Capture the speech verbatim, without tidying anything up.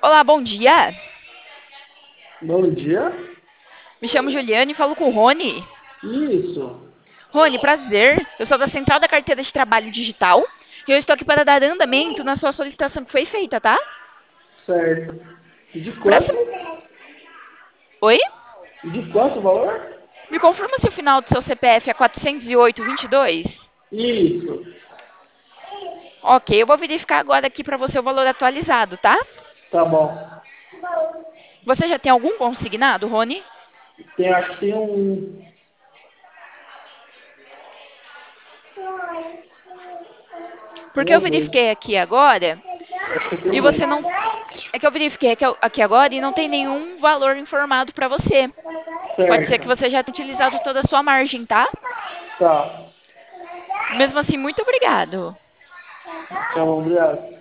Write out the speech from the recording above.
Olá, bom dia. Bom dia. Me chamo Juliane e falo com o Rony. Isso, Rony, prazer. Eu sou da Central da Carteira de Trabalho Digital e eu estou aqui para dar andamento na sua solicitação que foi feita, tá? certo. De Pra... quanto? Oi? De quanto o valor? Me confirma se o final do seu C P F é quatrocentos e oito vinte e dois? Isso, Ok, eu vou verificar agora aqui para você o valor atualizado, tá? tá bom. Você já tem algum consignado, Rony? Tem, acho que tem um. Porque eu Vamos ver. verifiquei aqui agora Acho que tem e um você mês. não. É que eu verifiquei aqui aqui agora e não tem nenhum valor informado para você. Pode ser que Certo. você já tenha utilizado toda a sua margem, tá? Tá. Mesmo assim, muito obrigado. Tá bom, obrigado.